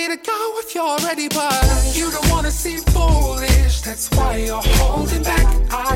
ready to go if you're ready, but you don't wanna seem foolish. That's why you're holding back. I